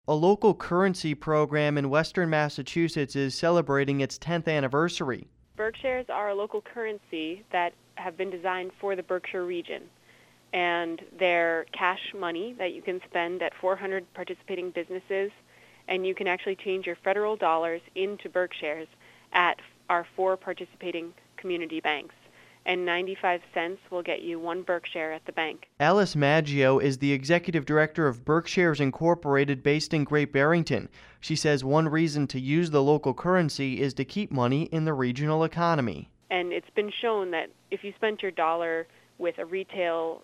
A local currency program in Western Massachusetts is celebrating its 10th anniversary. Berkshires are a local currency that have been designed for the Berkshire region, and they're cash money that you can spend at 400 participating businesses, and you can actually change your federal dollars into Berkshires at our 4 participating community banks. And 95 cents will get you 1 Berkshire at the bank. Alice Maggio is the executive director of Berkshires Incorporated based in Great Barrington. She says one reason to use the local currency is to keep money in the regional economy. And it's been shown that if you spent your dollar with a retail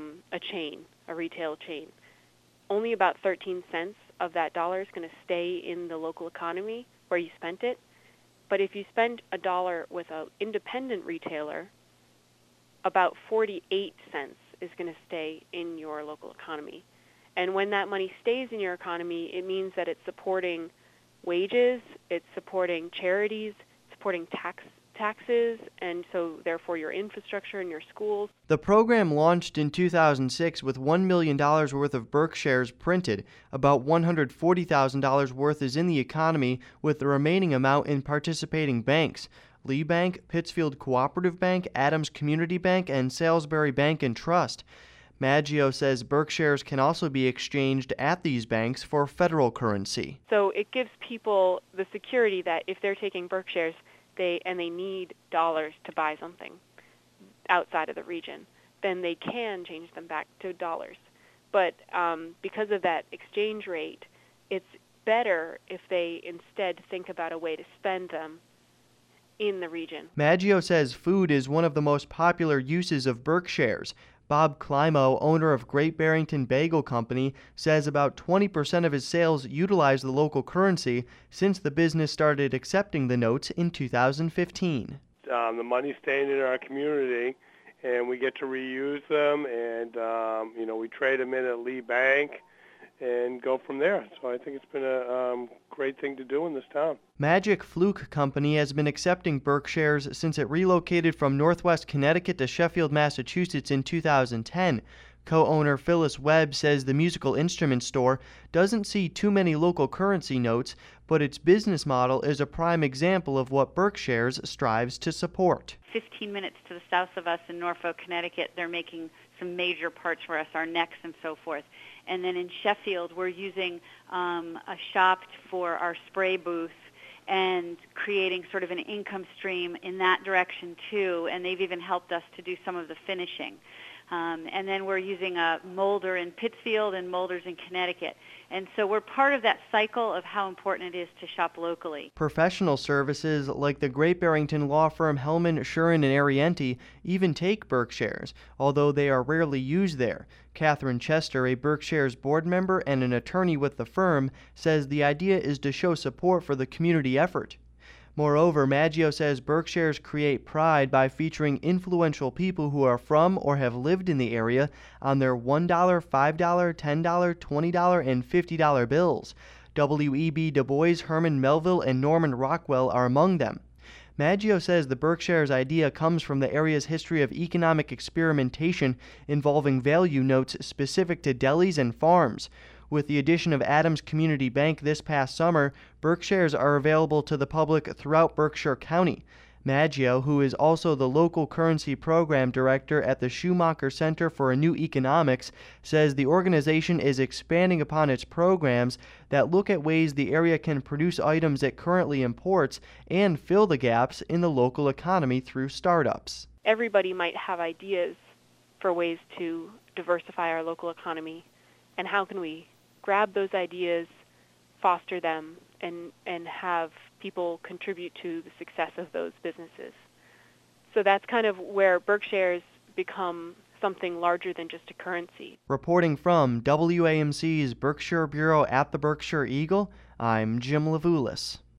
chain, only about 13 cents of that dollar is going to stay in the local economy where you spent it. But if you spend a dollar with an independent retailer, about 48 cents is going to stay in your local economy. And when that money stays in your economy, it means that it's supporting wages, it's supporting charities, supporting taxes, and so therefore your infrastructure and your schools. The program launched in 2006 with $1 million worth of Berkshires printed. About $140,000 worth is in the economy, with the remaining amount in participating banks. Lee Bank, Pittsfield Cooperative Bank, Adams Community Bank, and Salisbury Bank and Trust. Maggio says Berkshires can also be exchanged at these banks for federal currency. So it gives people the security that if they're taking Berkshires they need dollars to buy something outside of the region, then they can change them back to dollars. But because of that exchange rate, it's better if they instead think about a way to spend them in the region. Maggio says food is one of the most popular uses of Berkshires. Bob Climo, owner of Great Barrington Bagel Company, says about 20% of his sales utilize the local currency since the business started accepting the notes in 2015. The money's staying in our community, and we get to reuse them, and we trade them in at Lee Bank and go from there. So I think it's been a great thing to do in this town. Magic Fluke Company has been accepting Berkshires since it relocated from Northwest Connecticut to Sheffield, Massachusetts in 2010. Co-owner Phyllis Webb says the musical instrument store doesn't see too many local currency notes, but its business model is a prime example of what Berkshires strives to support. 15 minutes to the south of us in Norfolk, Connecticut, they're making some major parts for us, our necks and so forth. And then in Sheffield, we're using a shop for our spray booth and creating sort of an income stream in that direction too, and they've even helped us to do some of the finishing. And then we're using a molder in Pittsfield and molders in Connecticut. And so we're part of that cycle of how important it is to shop locally. Professional services like the Great Barrington law firm Hellman, Shuren, and Arienti even take Berkshires, although they are rarely used there. Catherine Chester, a Berkshires board member and an attorney with the firm, says the idea is to show support for the community effort. Moreover, Maggio says Berkshires create pride by featuring influential people who are from or have lived in the area on their $1, $5, $10, $20, and $50 bills. W.E.B. Du Bois, Herman Melville, and Norman Rockwell are among them. Maggio says the Berkshires idea comes from the area's history of economic experimentation involving value notes specific to delis and farms. With the addition of Adams Community Bank this past summer, Berkshires are available to the public throughout Berkshire County. Maggio, who is also the local currency program director at the Schumacher Center for a New Economics, says the organization is expanding upon its programs that look at ways the area can produce items it currently imports and fill the gaps in the local economy through startups. Everybody might have ideas for ways to diversify our local economy, and how can we grab those ideas, foster them, and have people contribute to the success of those businesses. So that's kind of where Berkshires become something larger than just a currency. Reporting from WAMC's Berkshire Bureau at the Berkshire Eagle, I'm Jim Levulis.